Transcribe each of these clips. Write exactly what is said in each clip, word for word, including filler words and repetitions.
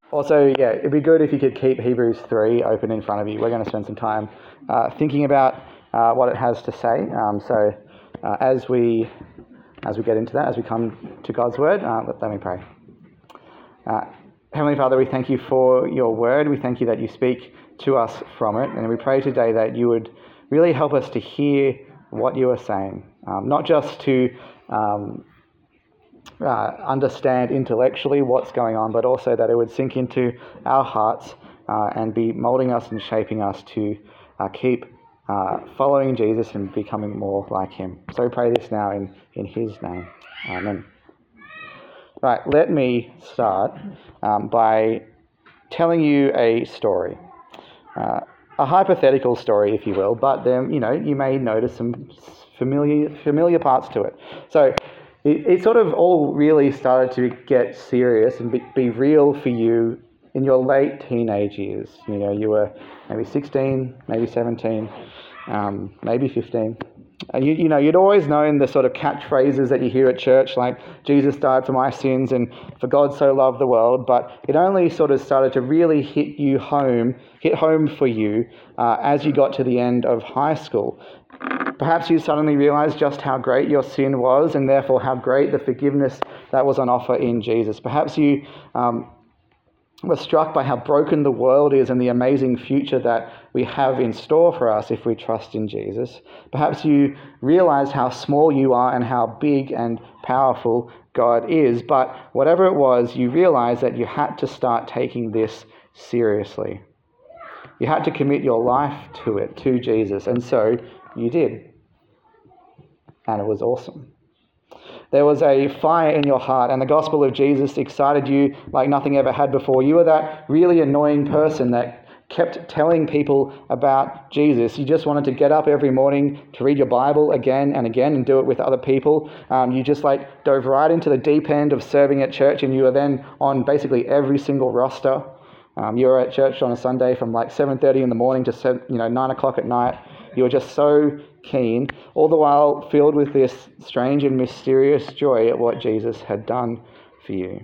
Also, yeah, it'd be good if you could keep Hebrews three open in front of you. We're going to spend some time uh, thinking about uh, what it has to say. Um, so uh, as we as we get into that, as we come to God's word, uh, let, let me pray. Uh, Heavenly Father, we thank you for your word. We thank you that you speak to us from it. And we pray today that you would really help us to hear what you are saying, um, not just to um, uh, understand intellectually what's going on, but also that it would sink into our hearts uh, and be molding us and shaping us to uh, keep uh, following Jesus and becoming more like him. So we pray this now in, in his name. Amen. Right, let me start um, by telling you a story, uh, a hypothetical story, if you will, but then, you know, you may notice some familiar familiar parts to it. So it, it sort of all really started to get serious and be, be real for you in your late teenage years. You know, you were maybe sixteen, maybe seventeen, um, maybe fifteen. And you, you know, you'd always known the sort of catchphrases that you hear at church, like Jesus died for my sins and for God so loved the world. But it only sort of started to really hit you home, hit home for you uh, as you got to the end of high school. Perhaps you suddenly realized just how great your sin was and therefore how great the forgiveness that was on offer in Jesus. Perhaps you um, were struck by how broken the world is and the amazing future that we have in store for us if we trust in Jesus. Perhaps you realize how small you are and how big and powerful God is. But whatever it was, you realize that you had to start taking this seriously. You had to commit your life to it, to Jesus. And so you did. And it was awesome. There was a fire in your heart, and the gospel of Jesus excited you like nothing ever had before. You were that really annoying person that kept telling people about Jesus. You just wanted to get up every morning to read your Bible again and again and do it with other people. Um, you just like dove right into the deep end of serving at church, and you were then on basically every single roster. Um, you were at church on a Sunday from like seven thirty in the morning to seven, you know nine o'clock at night. You were just so keen, all the while filled with this strange and mysterious joy at what Jesus had done for you.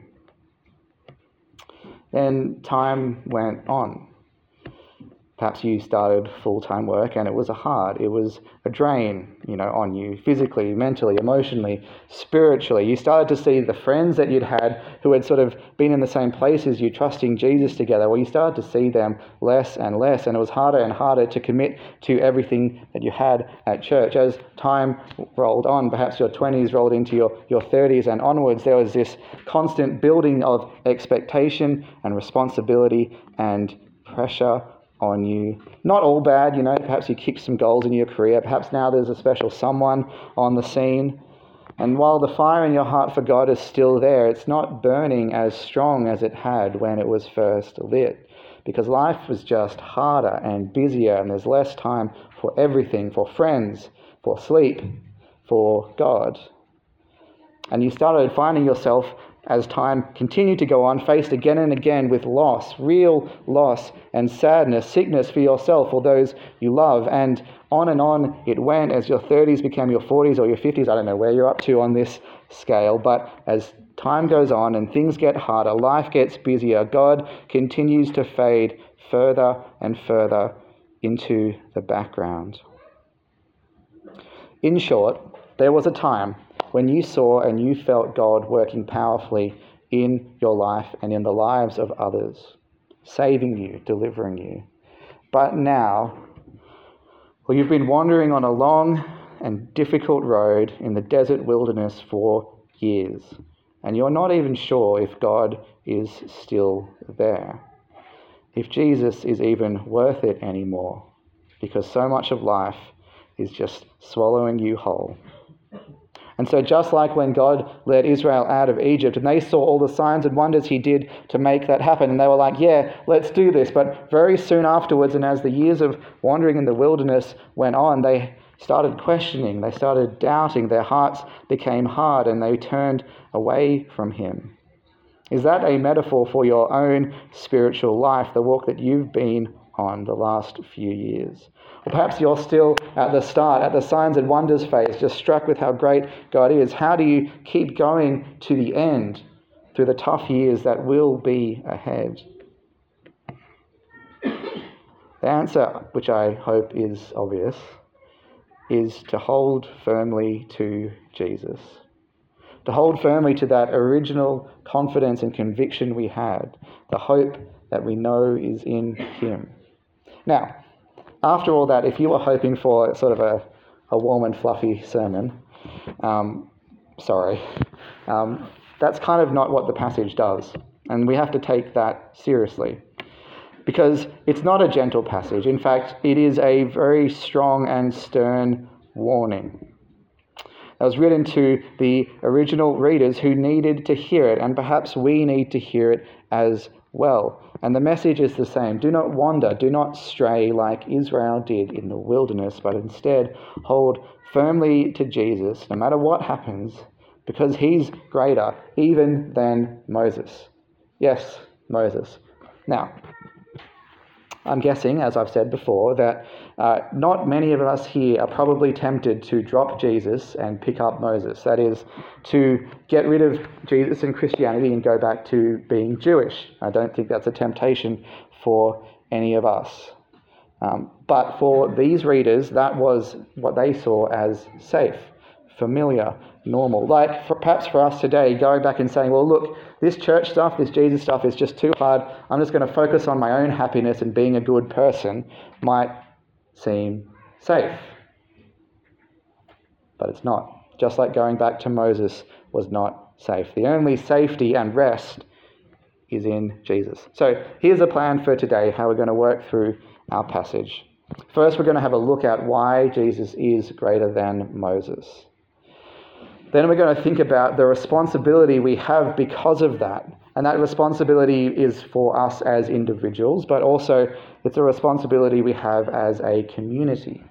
Then time went on. Perhaps you started full-time work and it was a hard, it was a drain, you know, on you physically, mentally, emotionally, spiritually. You started to see the friends that you'd had who had sort of been in the same place as you, trusting Jesus together. Well, you started to see them less and less, and it was harder and harder to commit to everything that you had at church. As time rolled on, perhaps your twenties rolled into your, your thirties and onwards, there was this constant building of expectation and responsibility and pressure on you. Not all bad, you know, perhaps you kicked some goals in your career, perhaps now there's a special someone on the scene. And while the fire in your heart for God is still there, it's not burning as strong as it had when it was first lit, because life was just harder and busier, and there's less time for everything, for friends, for sleep, for God. And you started finding yourself, as time continued to go on, faced again and again with loss, real loss and sadness, sickness for yourself or those you love. And on and on it went as your thirties became your forties or your fifties. I don't know where you're up to on this scale, but as time goes on and things get harder, life gets busier, God continues to fade further and further into the background. In short, there was a time when you saw and you felt God working powerfully in your life and in the lives of others, saving you, delivering you. But now, well, you've been wandering on a long and difficult road in the desert wilderness for years, and you're not even sure if God is still there, if Jesus is even worth it anymore, because so much of life is just swallowing you whole. And so just like when God led Israel out of Egypt and they saw all the signs and wonders he did to make that happen, and they were like, yeah, let's do this. But very soon afterwards, and as the years of wandering in the wilderness went on, they started questioning, they started doubting, their hearts became hard and they turned away from him. Is that a metaphor for your own spiritual life, the walk that you've been on the last few years? Or perhaps you're still at the start, at the signs and wonders phase, just struck with how great God is. How do you keep going to the end through the tough years that will be ahead? The answer, which I hope is obvious, is to hold firmly to Jesus. To hold firmly to that original confidence and conviction we had, the hope that we know is in him. Now, after all that, if you were hoping for sort of a, a warm and fluffy sermon, um, sorry, um, that's kind of not what the passage does. And we have to take that seriously. Because it's not a gentle passage. In fact, it is a very strong and stern warning. It was written to the original readers who needed to hear it, and perhaps we need to hear it as well. And the message is the same. Do not wander, do not stray like Israel did in the wilderness, but instead hold firmly to Jesus, no matter what happens, because he's greater even than Moses. Yes, Moses. Now, I'm guessing, as I've said before, that uh, not many of us here are probably tempted to drop Jesus and pick up Moses. That is, to get rid of Jesus and Christianity and go back to being Jewish. I don't think that's a temptation for any of us. Um, but for these readers, that was what they saw as safe, familiar, normal. Like for, perhaps for us today, going back and saying, well, look, this church stuff, this Jesus stuff is just too hard. I'm just going to focus on my own happiness and being a good person might seem safe. But it's not. Just like going back to Moses was not safe. The only safety and rest is in Jesus. So here's a plan for today, how we're going to work through our passage. First, we're going to have a look at why Jesus is greater than Moses. Then we're going to think about the responsibility we have because of that. And that responsibility is for us as individuals, but also it's a responsibility we have as a community.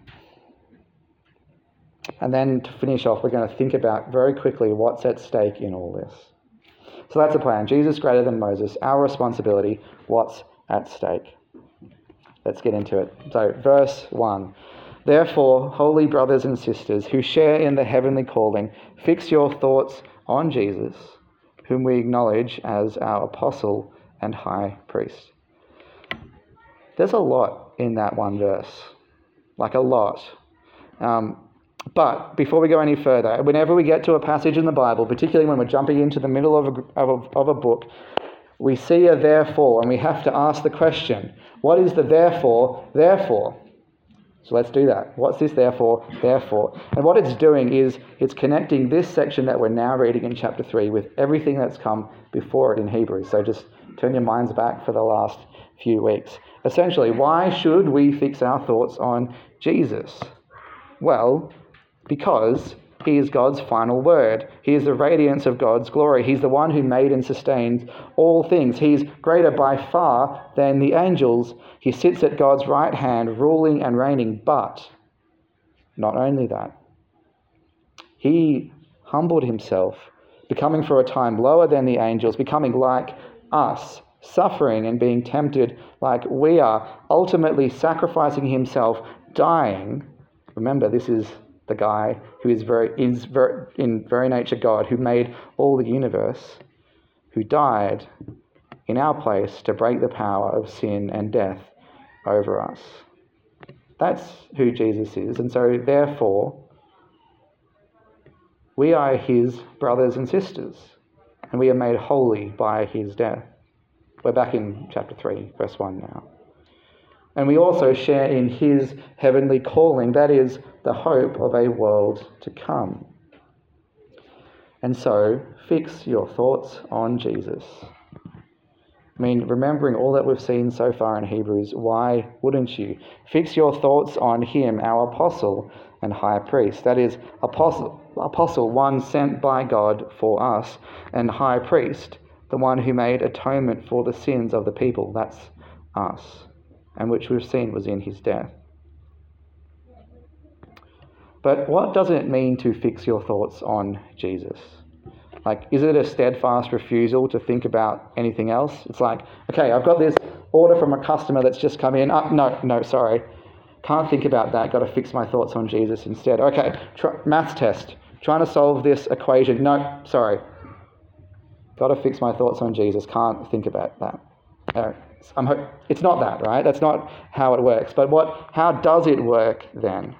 And then to finish off, we're going to think about very quickly what's at stake in all this. So that's the plan. Jesus greater than Moses, our responsibility, what's at stake. Let's get into it. So verse one. Therefore, holy brothers and sisters who share in the heavenly calling, fix your thoughts on Jesus, whom we acknowledge as our apostle and high priest. There's a lot in that one verse, like a lot. Um, but before we go any further, whenever we get to a passage in the Bible, particularly when we're jumping into the middle of a, of a, of a book, we see a therefore, and we have to ask the question, what is the therefore, therefore? So let's do that. What's this therefore, therefore? And what it's doing is it's connecting this section that we're now reading in chapter three with everything that's come before it in Hebrews. So just turn your minds back for the last few weeks. Essentially, why should we fix our thoughts on Jesus? Well, because he is God's final word. He is the radiance of God's glory. He's the one who made and sustains all things. He's greater by far than the angels. He sits at God's right hand, ruling and reigning. But not only that, he humbled himself, becoming for a time lower than the angels, becoming like us, suffering and being tempted like we are, ultimately sacrificing himself, dying. Remember, this is the guy who is very is very, in very nature God, who made all the universe, who died in our place to break the power of sin and death over us. That's who Jesus is. And so therefore, we are his brothers and sisters, and we are made holy by his death. We're back in chapter three, verse one now. And we also share in his heavenly calling, that is, the hope of a world to come. And so, fix your thoughts on Jesus. I mean, remembering all that we've seen so far in Hebrews, why wouldn't you? Fix your thoughts on him, our apostle and high priest. That is, apostle, apostle, one sent by God for us, and high priest, the one who made atonement for the sins of the people. That's us. And which we've seen was in his death. But what does it mean to fix your thoughts on Jesus? Like, is it a steadfast refusal to think about anything else? It's like, okay, I've got this order from a customer that's just come in. Oh, no, no, sorry. Can't think about that. Got to fix my thoughts on Jesus instead. Okay, try, maths test. Trying to solve this equation. No, sorry. got to fix my thoughts on Jesus, can't think about that. Uh, I'm ho- it's not that, right? That's not how it works. But what? How does it work then?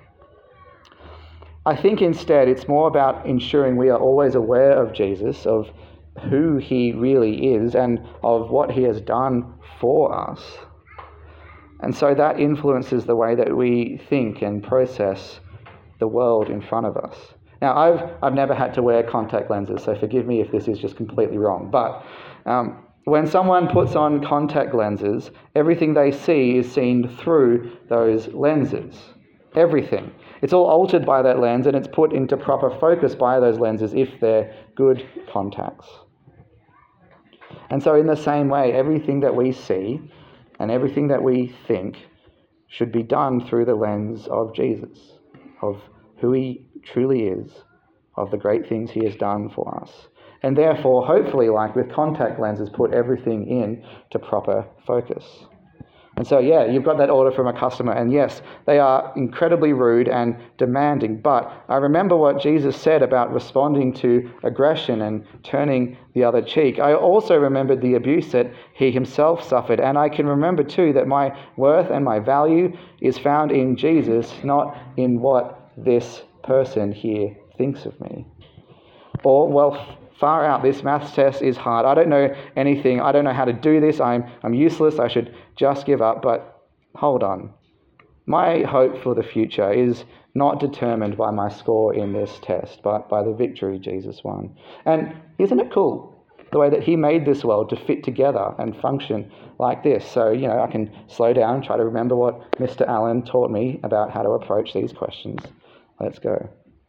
I think instead it's more about ensuring we are always aware of Jesus, of who he really is, and of what he has done for us. And so that influences the way that we think and process the world in front of us. Now, I've I've never had to wear contact lenses, so forgive me if this is just completely wrong. But um, when someone puts on contact lenses, everything they see is seen through those lenses. Everything. It's all altered by that lens, and it's put into proper focus by those lenses if they're good contacts. And so in the same way, everything that we see and everything that we think should be done through the lens of Jesus, of who he truly is, of the great things he has done for us. And therefore, hopefully, like with contact lenses, put everything in to proper focus. And so, yeah, you've got that order from a customer, and yes, they are incredibly rude and demanding, but I remember what Jesus said about responding to aggression and turning the other cheek. I also remembered the abuse that he himself suffered, and I can remember too that my worth and my value is found in Jesus, not in what this person here thinks of me. Or, well, far out, this maths test is hard. I don't know anything. I don't know how to do this. I'm I'm useless. I should just give up. But hold on. My hope for the future is not determined by my score in this test, but by the victory Jesus won. And isn't it cool, the way that he made this world to fit together and function like this? So, you know, I can slow down, try to remember what Mister Allen taught me about how to approach these questions. Let's go.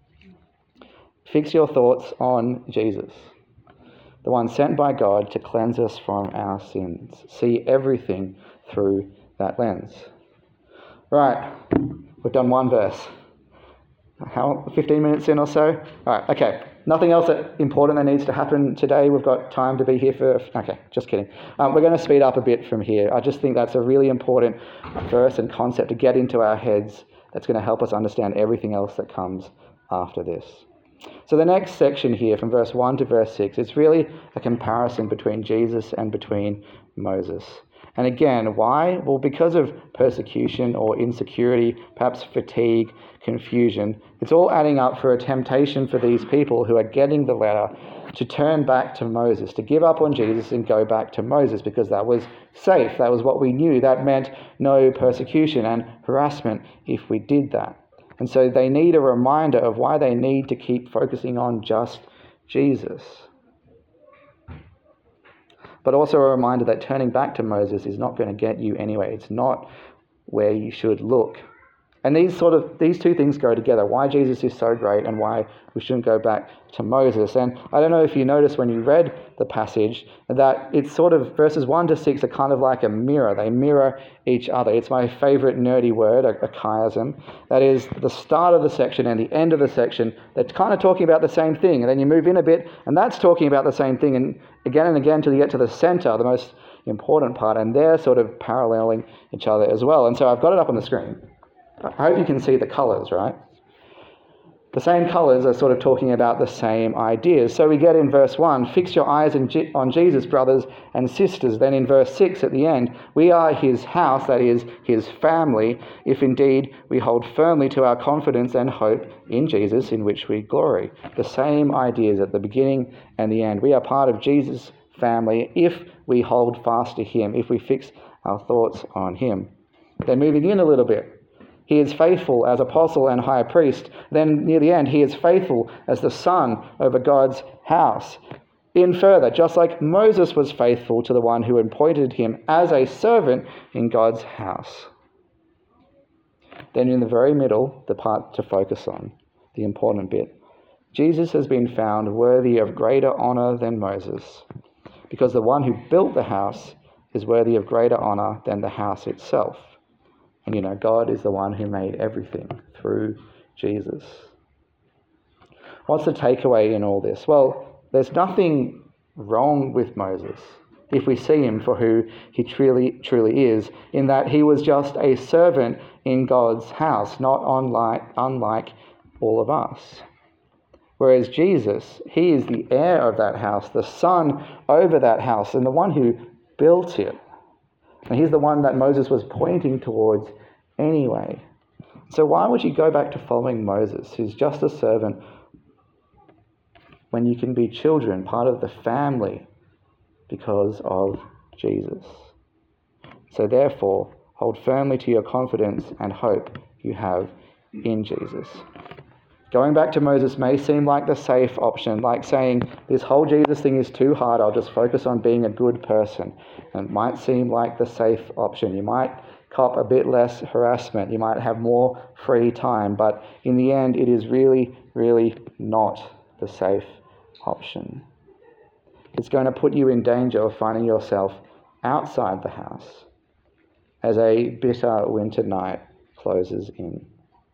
Fix your thoughts on Jesus, the one sent by God to cleanse us from our sins. See everything through that lens. Right, we've done one verse. How, fifteen minutes in or so? All right, okay. Nothing else that important that needs to happen today. We've got time to be here for... Okay, just kidding. Um, we're going to speed up a bit from here. I just think that's a really important verse and concept to get into our heads that's going to help us understand everything else that comes after this. So the next section here, from verse one to verse six, it's really a comparison between Jesus and between Moses. And again, why? Well, because of persecution or insecurity, perhaps fatigue, confusion. It's all adding up for a temptation for these people who are getting the letter to turn back to Moses, to give up on Jesus and go back to Moses, because that was safe. That was what we knew. That meant no persecution and harassment if we did that. And so they need a reminder of why they need to keep focusing on just Jesus. But also a reminder that turning back to Moses is not going to get you anywhere. It's not where you should look. And these sort of these two things go together. Why Jesus is so great and why we shouldn't go back to Moses. And I don't know if you noticed when you read the passage that it's sort of verses one to six are kind of like a mirror. They mirror each other. It's my favorite nerdy word, a, a chiasm. That is the start of the section and the end of the section. They're kind of talking about the same thing. And then you move in a bit and that's talking about the same thing. And again and again till you get to the center, the most important part. And they're sort of paralleling each other as well. And so I've got it up on the screen. I hope you can see the colours, right? The same colours are sort of talking about the same ideas. So we get in verse one, fix your eyes on Jesus, brothers and sisters. Then in verse six at the end, we are his house, that is, his family, if indeed we hold firmly to our confidence and hope in Jesus, in which we glory. The same ideas at the beginning and the end. We are part of Jesus' family if we hold fast to him, if we fix our thoughts on him. Then moving in a little bit. He is faithful as apostle and high priest. Then near the end, he is faithful as the son over God's house. In further, just like Moses was faithful to the one who appointed him as a servant in God's house. Then in the very middle, the part to focus on, the important bit. Jesus has been found worthy of greater honor than Moses, because the one who built the house is worthy of greater honor than the house itself. And you know, God is the one who made everything through Jesus. What's the takeaway in all this? Well, there's nothing wrong with Moses if we see him for who he truly, truly is, in that he was just a servant in God's house, not unlike, unlike all of us. Whereas Jesus, he is the heir of that house, the son over that house, and the one who built it. And he's the one that Moses was pointing towards anyway. So why would you go back to following Moses, who's just a servant, when you can be children, part of the family, because of Jesus? So therefore, hold firmly to your confidence and hope you have in Jesus. Going back to Moses may seem like the safe option, like saying, this whole Jesus thing is too hard, I'll just focus on being a good person. And it might seem like the safe option. You might cop a bit less harassment, you might have more free time, but in the end, it is really, really not the safe option. It's going to put you in danger of finding yourself outside the house as a bitter winter night closes in.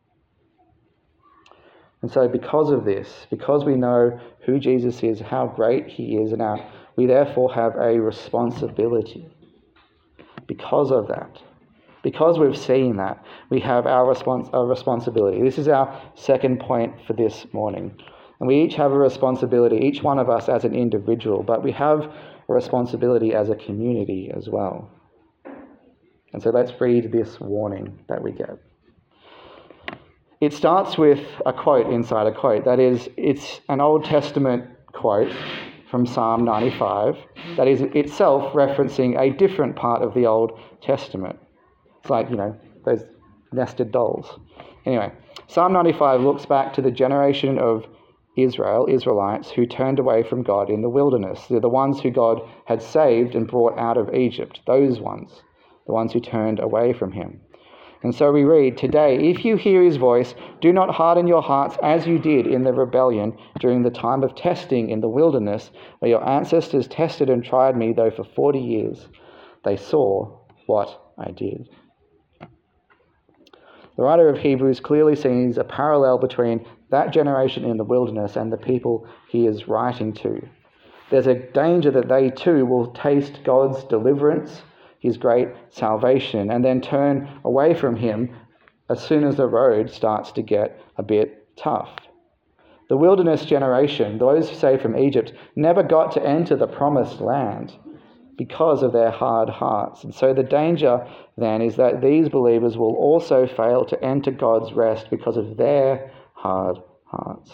And so because of this, because we know who Jesus is, how great he is, and our, we therefore have a responsibility. Because of that, because we've seen that, we have our, respons- our responsibility. This is our second point for this morning. And we each have a responsibility, each one of us as an individual, but we have a responsibility as a community as well. And so let's read this warning that we get. It starts with a quote inside a quote. That is, it's an Old Testament quote from Psalm ninety-five that is itself referencing a different part of the Old Testament. It's like, you know, those nested dolls. Anyway, Psalm ninety-five looks back to the generation of Israel, Israelites, who turned away from God in the wilderness. They're the ones who God had saved and brought out of Egypt. Those ones, the ones who turned away from him. And so we read, today, if you hear his voice, do not harden your hearts as you did in the rebellion during the time of testing in the wilderness, where your ancestors tested and tried me, though for forty years they saw what I did. The writer of Hebrews clearly sees a parallel between that generation in the wilderness and the people he is writing to. There's a danger that they too will taste God's deliverance, his great salvation, and then turn away from him as soon as the road starts to get a bit tough. The wilderness generation, those saved from Egypt, never got to enter the promised land because of their hard hearts. And so the danger then is that these believers will also fail to enter God's rest because of their hard hearts.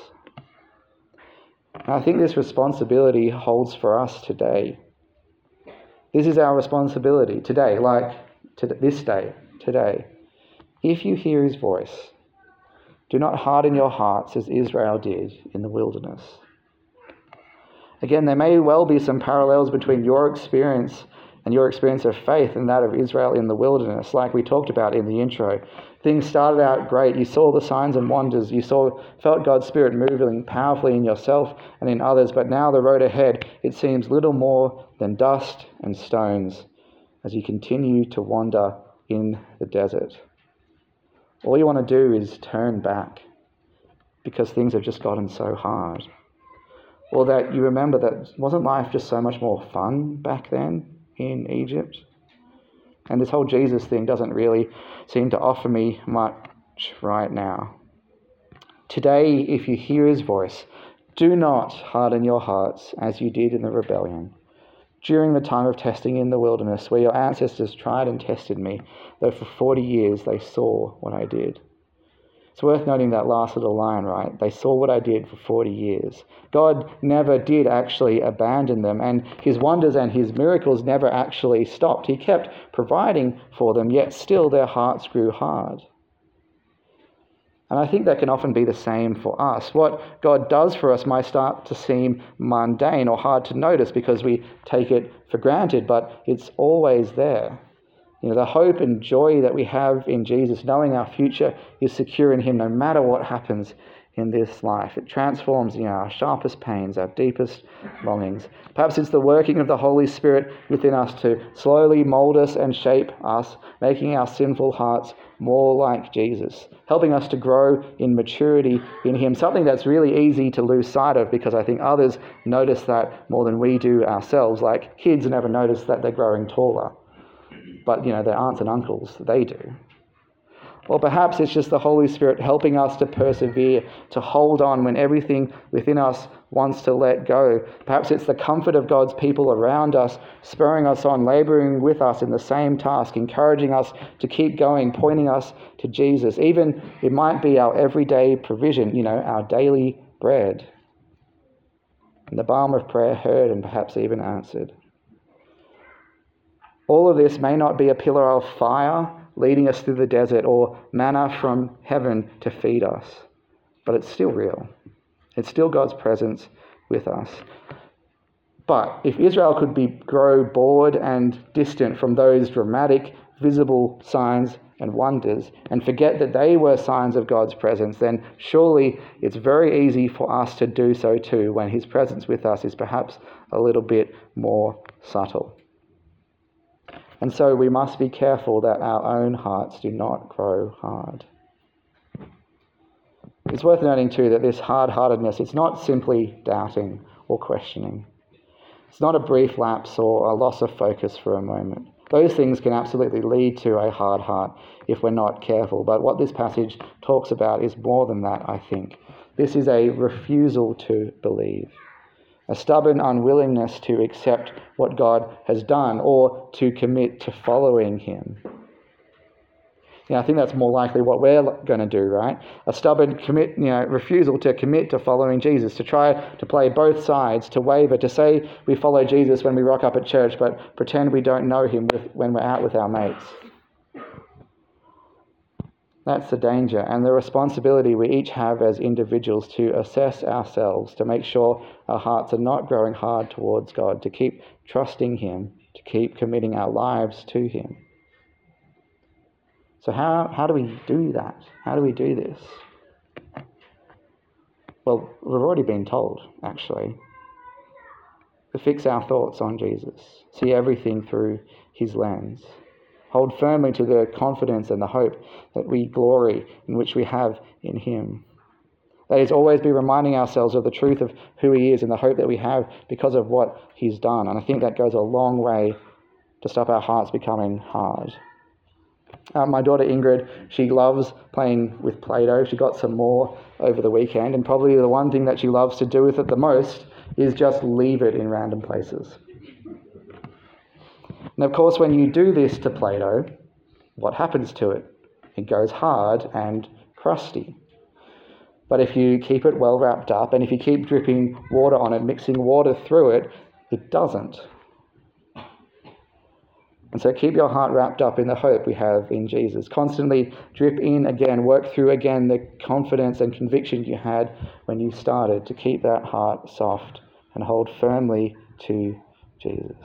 And I think this responsibility holds for us today. This is our responsibility today, like to this day, today. If you hear his voice, do not harden your hearts as Israel did in the wilderness. Again, there may well be some parallels between your experience and your experience of faith and that of Israel in the wilderness, like we talked about in the intro. Things started out great. You saw the signs and wonders. You saw, felt God's Spirit moving powerfully in yourself and in others. But now the road ahead, it seems little more than dust and stones as you continue to wander in the desert. All you want to do is turn back because things have just gotten so hard. Or that you remember that wasn't life just so much more fun back then in Egypt? And this whole Jesus thing doesn't really seem to offer me much right now. Today, if you hear his voice, do not harden your hearts as you did in the rebellion during the time of testing in the wilderness, where your ancestors tried and tested me, though for forty years they saw what I did. It's worth noting that last little line, right? They saw what I did for forty years. God never did actually abandon them, and his wonders and his miracles never actually stopped. He kept providing for them, yet still their hearts grew hard. And I think that can often be the same for us. What God does for us might start to seem mundane or hard to notice because we take it for granted, but it's always there. You know, the hope and joy that we have in Jesus, knowing our future is secure in him no matter what happens in this life. It transforms, you know, our sharpest pains, our deepest longings. Perhaps it's the working of the Holy Spirit within us to slowly mold us and shape us, making our sinful hearts more like Jesus, helping us to grow in maturity in him, something that's really easy to lose sight of because I think others notice that more than we do ourselves. Like kids never notice that they're growing taller. But, you know, their aunts and uncles, they do. Or perhaps it's just the Holy Spirit helping us to persevere, to hold on when everything within us wants to let go. Perhaps it's the comfort of God's people around us, spurring us on, labouring with us in the same task, encouraging us to keep going, pointing us to Jesus. Even it might be our everyday provision, you know, our daily bread. And the balm of prayer heard and perhaps even answered. All of this may not be a pillar of fire leading us through the desert or manna from heaven to feed us, but it's still real. It's still God's presence with us. But if Israel could be grow bored and distant from those dramatic, visible signs and wonders and forget that they were signs of God's presence, then surely it's very easy for us to do so too when his presence with us is perhaps a little bit more subtle. And so we must be careful that our own hearts do not grow hard. It's worth noting too that this hard-heartedness, it's not simply doubting or questioning. It's not a brief lapse or a loss of focus for a moment. Those things can absolutely lead to a hard heart if we're not careful. But what this passage talks about is more than that, I think. This is a refusal to believe. A stubborn unwillingness to accept what God has done or to commit to following him. Yeah, I think that's more likely what we're going to do, right? A stubborn commit, you know, refusal to commit to following Jesus, to try to play both sides, to waver, to say we follow Jesus when we rock up at church, but pretend we don't know him with, when we're out with our mates. That's the danger and the responsibility we each have as individuals to assess ourselves, to make sure our hearts are not growing hard towards God, to keep trusting him, to keep committing our lives to him. So how, how do we do that? How do we do this? Well, we've already been told, actually. To fix our thoughts on Jesus, see everything through his lens. Hold firmly to the confidence and the hope that we glory in which we have in him. That is, always be reminding ourselves of the truth of who he is and the hope that we have because of what he's done. And I think that goes a long way to stop our hearts becoming hard. Uh, my daughter Ingrid, she loves playing with Play-Doh. She got some more over the weekend, and probably the one thing that she loves to do with it the most is just leave it in random places. And of course, when you do this to Play-Doh, what happens to it? It goes hard and crusty. But if you keep it well wrapped up, and if you keep dripping water on it, mixing water through it, it doesn't. And so keep your heart wrapped up in the hope we have in Jesus. Constantly drip in again, work through again the confidence and conviction you had when you started, to keep that heart soft and hold firmly to Jesus.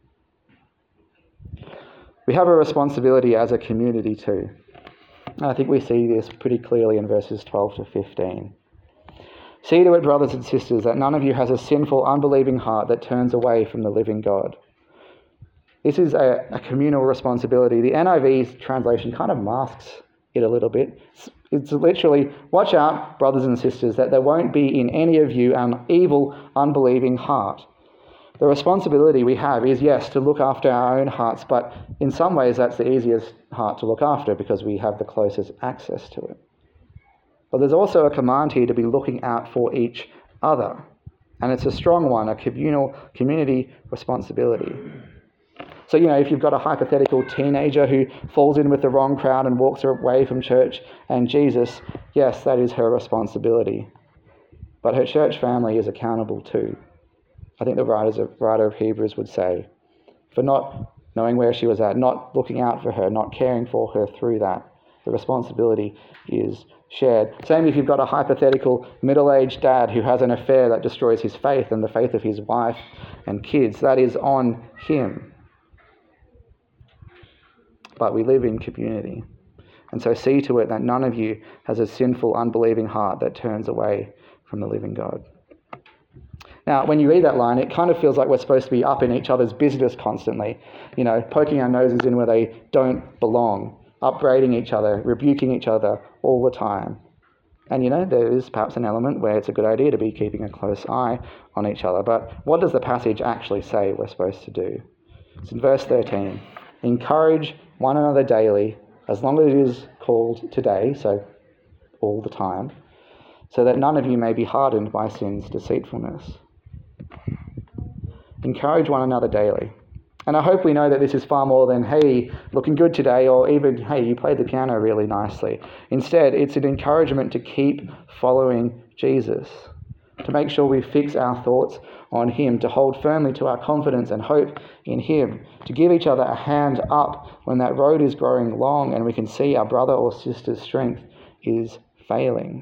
We have a responsibility as a community too. I think we see this pretty clearly in verses twelve to fifteen. See to it, brothers and sisters, that none of you has a sinful, unbelieving heart that turns away from the living God. This is a, a communal responsibility. The N I V's translation kind of masks it a little bit. It's, it's literally, watch out, brothers and sisters, that there won't be in any of you an evil, unbelieving heart. The responsibility we have is, yes, to look after our own hearts, but in some ways that's the easiest heart to look after because we have the closest access to it. But there's also a command here to be looking out for each other. And it's a strong one, a communal community responsibility. So, you know, if you've got a hypothetical teenager who falls in with the wrong crowd and walks away from church and Jesus, yes, that is her responsibility. But her church family is accountable too. I think the writers of, writer of Hebrews would say, for not knowing where she was at, not looking out for her, not caring for her through that. The responsibility is shared. Same if you've got a hypothetical middle-aged dad who has an affair that destroys his faith and the faith of his wife and kids. That is on him. But we live in community. And so see to it that none of you has a sinful, unbelieving heart that turns away from the living God. Now, when you read that line, it kind of feels like we're supposed to be up in each other's business constantly, you know, poking our noses in where they don't belong, upbraiding each other, rebuking each other all the time. And, you know, there is perhaps an element where it's a good idea to be keeping a close eye on each other. But what does the passage actually say we're supposed to do? It's in verse thirteen. Encourage one another daily, as long as it is called today, so all the time, so that none of you may be hardened by sin's deceitfulness. Encourage one another daily. And I hope we know that this is far more than, hey, looking good today, or even, hey, you played the piano really nicely. Instead, it's an encouragement to keep following Jesus, to make sure we fix our thoughts on him, to hold firmly to our confidence and hope in him, to give each other a hand up when that road is growing long and we can see our brother or sister's strength is failing.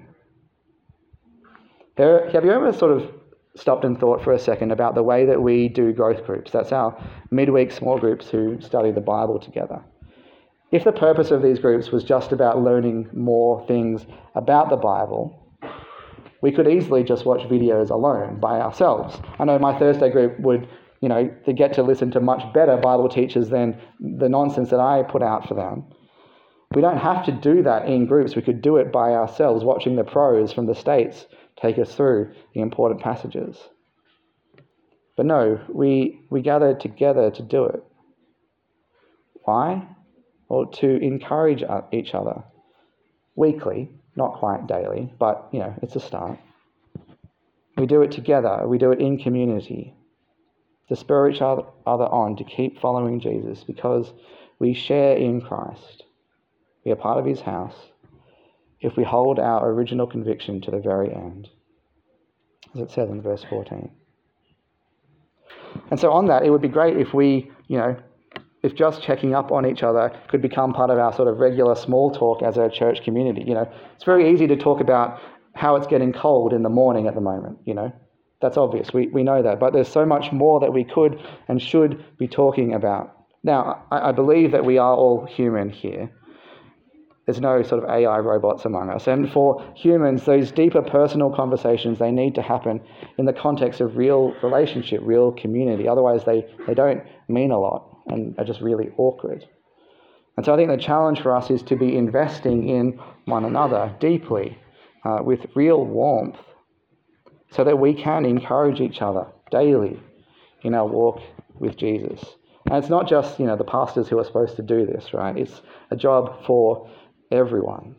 Have you ever sort of stopped and thought for a second about the way that we do growth groups? That's our midweek small groups who study the Bible together. If the purpose of these groups was just about learning more things about the Bible, we could easily just watch videos alone by ourselves. I know my Thursday group would, you know, they get to listen to much better Bible teachers than the nonsense that I put out for them. We don't have to do that in groups. We could do it by ourselves, watching the pros from the States take us through the important passages. But no, we we gather together to do it. Why? Well, to encourage each other weekly, not quite daily, but, you know, it's a start. We do it together. We do it in community to spur each other on to keep following Jesus because we share in Christ. We are part of his house if we hold our original conviction to the very end, as it says in verse fourteen. And so on that, it would be great if we, you know, if just checking up on each other could become part of our sort of regular small talk as a church community. You know, it's very easy to talk about how it's getting cold in the morning at the moment, you know. That's obvious. We we know that. But there's so much more that we could and should be talking about. Now, I, I believe that we are all human here. There's no sort of A I robots among us. And for humans, those deeper personal conversations, they need to happen in the context of real relationship, real community. Otherwise, they, they don't mean a lot and are just really awkward. And so I think the challenge for us is to be investing in one another deeply, uh, with real warmth, so that we can encourage each other daily in our walk with Jesus. And it's not just, you know, the pastors who are supposed to do this, right? It's a job for everyone.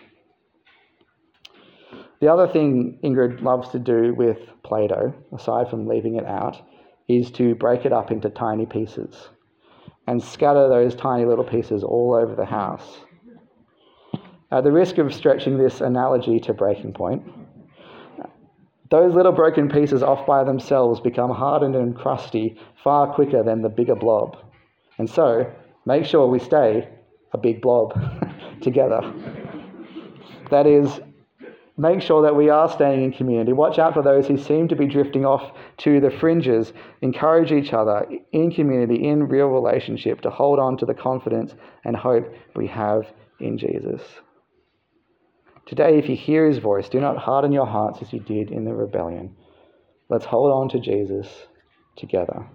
The other thing Ingrid loves to do with Play-Doh, aside from leaving it out, is to break it up into tiny pieces and scatter those tiny little pieces all over the house. At the risk of stretching this analogy to breaking point, those little broken pieces off by themselves become hardened and crusty far quicker than the bigger blob. And so, make sure we stay a big blob together. That is, make sure that we are staying in community. Watch out for those who seem to be drifting off to the fringes. Encourage each other in community, in real relationship, to hold on to the confidence and hope we have in Jesus. Today, if you hear his voice, do not harden your hearts as you did in the rebellion. Let's hold on to Jesus together.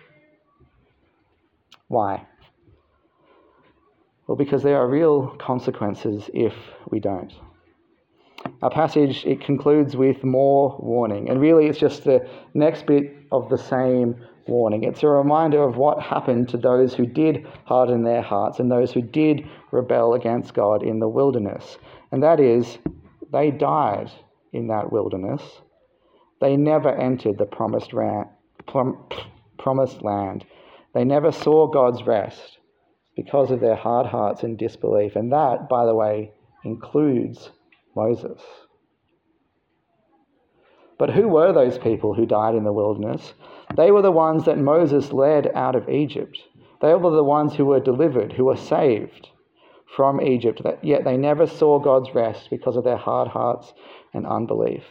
Why? Well, because there are real consequences if we don't. Our passage, it concludes with more warning. And really, it's just the next bit of the same warning. It's a reminder of what happened to those who did harden their hearts and those who did rebel against God in the wilderness. And that is, they died in that wilderness. They never entered the promised, ra- prom- promised land. They never saw God's rest because of their hard hearts and disbelief. And that, by the way, includes Moses. But who were those people who died in the wilderness? They were the ones that Moses led out of Egypt. They were the ones who were delivered, who were saved from Egypt, yet they never saw God's rest because of their hard hearts and unbelief.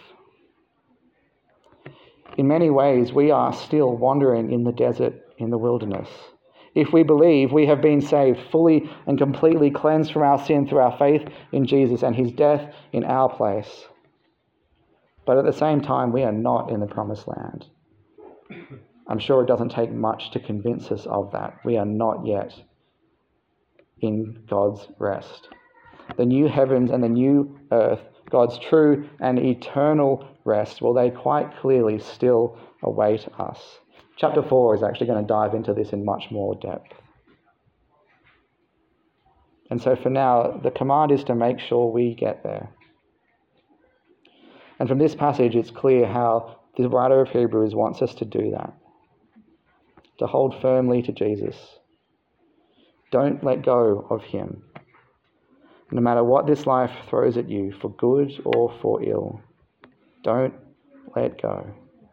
In many ways, we are still wandering in the desert, in the wilderness. If we believe we have been saved, fully and completely cleansed from our sin through our faith in Jesus and his death in our place. But at the same time, we are not in the promised land. I'm sure it doesn't take much to convince us of that. We are not yet in God's rest. The new heavens and the new earth, God's true and eternal rest, well, they quite clearly still await us. Chapter four is actually going to dive into this in much more depth. And so for now, the command is to make sure we get there. And from this passage, it's clear how the writer of Hebrews wants us to do that. To hold firmly to Jesus. Don't let go of him. No matter what this life throws at you, for good or for ill, don't let go.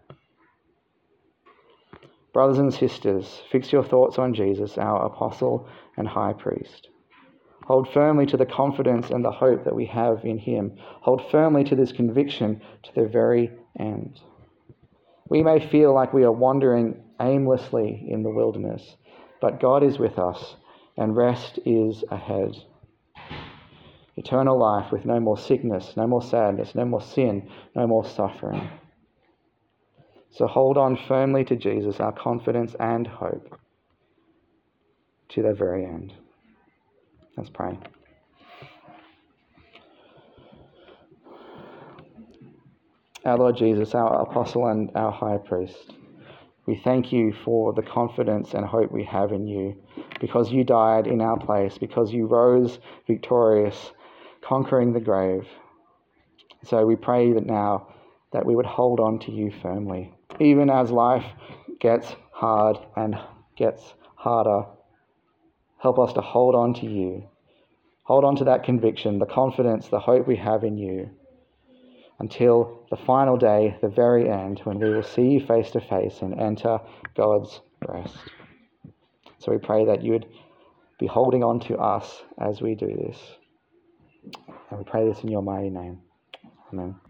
Brothers and sisters, fix your thoughts on Jesus, our apostle and high priest. Hold firmly to the confidence and the hope that we have in him. Hold firmly to this conviction to the very end. We may feel like we are wandering aimlessly in the wilderness, but God is with us and rest is ahead. Eternal life with no more sickness, no more sadness, no more sin, no more suffering. So hold on firmly to Jesus, our confidence and hope, to the very end. Let's pray. Our Lord Jesus, our apostle and our high priest, we thank you for the confidence and hope we have in you, because you died in our place, because you rose victorious, conquering the grave. So we pray that now that we would hold on to you firmly, even as life gets hard and gets harder. Help us to hold on to you. Hold on to that conviction, the confidence, the hope we have in you, until the final day, the very end, when we will see you face to face and enter God's rest. So we pray that you would be holding on to us as we do this. And we pray this in your mighty name. Amen.